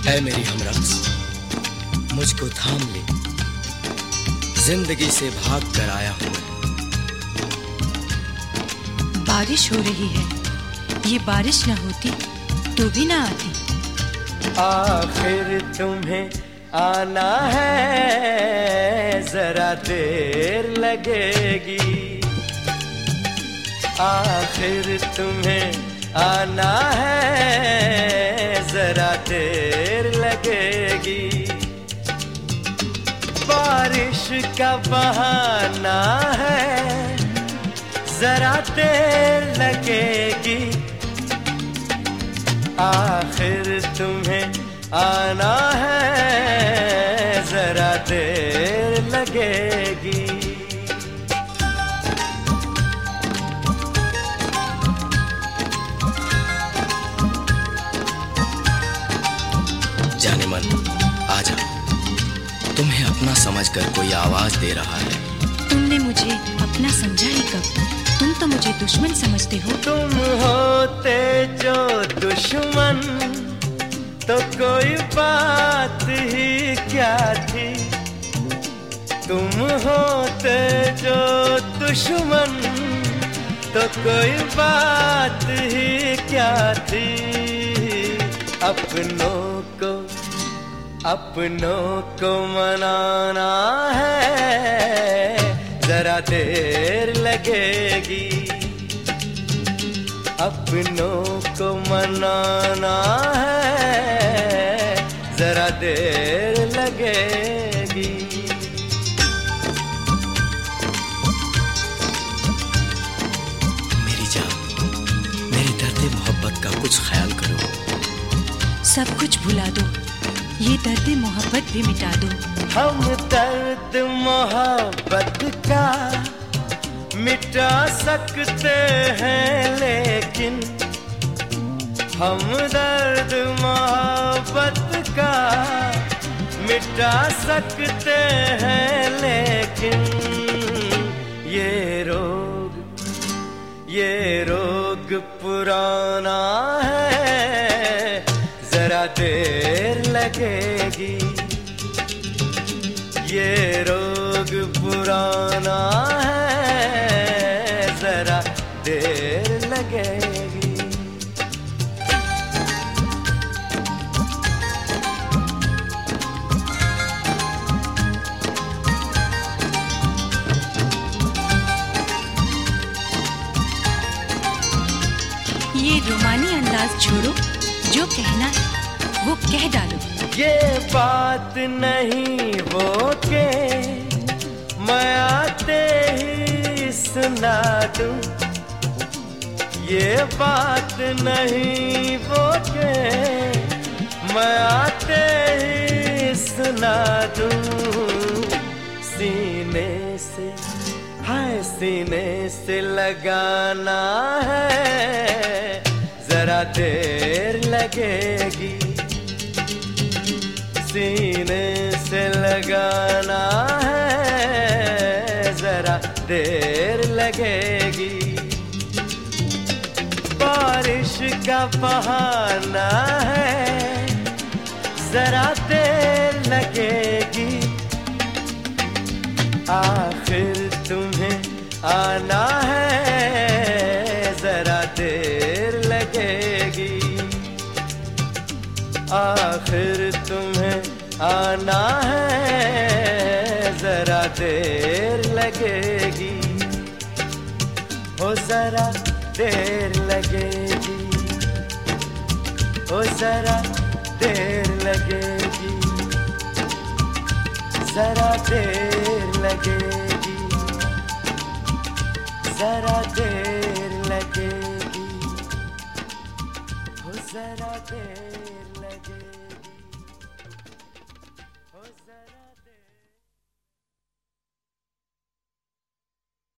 ऐ मेरी हमरक्स, मुझको थाम ले, जिंदगी से भाग कर आया हूँ। बारिश हो रही है, ये बारिश न होती तो भी ना आती। आखिर तुम्हें आना है, जरा देर लगेगी। आखिर तुम्हें आना है, जरा देर लगेगी। बारिश का बहाना है, जरा देर लगेगी। आखिर तुम्हें आना है, जरा देर लगेगी। जाने मन, आजा, तुम्हें अपना समझकर कोई आवाज दे रहा है। तुमने मुझे अपना समझा ही कब? तुम तो मुझे दुश्मन समझते हो। तुम होते जो दुश्मन तो कोई बात ही क्या थी। तुम होते जो दुश्मन तो कोई बात ही क्या थी। अपनों को मनाना है, जरा देर लगेगी। अपनों को मनाना है, जरा देर लगेगी। मेरी जान, मेरे दर्द मोहब्बत का कुछ ख्याल करो। सब कुछ भुला दो, ये दर्द मोहब्बत भी मिटा दो। हम दर्द मोहब्बत का मिटा सकते हैं, लेकिन हम दर्द मोहब्बत का मिटा सकते हैं, लेकिन ये रोग पुराना है, जरा देर लगेगी। ये रोग पुराना है, जरा देर लगेगी। ये रोमानी अंदाज छोड़ो, जो कहना है वो कह डालो। ये बात नहीं वो के मैं आते ही सुना दूं। ये बात नहीं वो के मैं आते ही सुना दूं। सीने से लगाना है, जरा देर लगेगी। सीने से लगाना है, जरा देर लगेगी। बारिश का बहाना है, जरा देर लगेगी। आखिर तुम्हें आना है, जरा देर लगेगी। आखिर तुम्हें आना है, जरा देर लगेगी। हो जरा देर लगेगी, हो जरा देर लगेगी, जरा देर लगेगी, जरा देर लगेगी, हो जरा देर लगेगी।